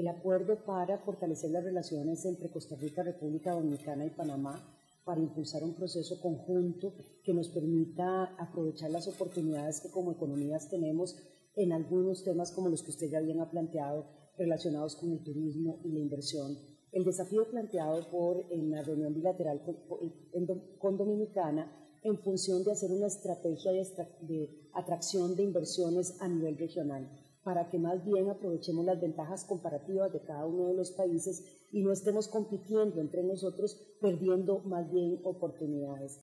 el acuerdo para fortalecer las relaciones entre Costa Rica, República Dominicana y Panamá, para impulsar un proceso conjunto que nos permita aprovechar las oportunidades que como economías tenemos en algunos temas como los que usted ya bien ha planteado, relacionados con el turismo y la inversión. El desafío planteado en la reunión bilateral con Dominicana en función de hacer una estrategia de atracción de inversiones a nivel regional, para que más bien aprovechemos las ventajas comparativas de cada uno de los países y no estemos compitiendo entre nosotros, perdiendo más bien oportunidades.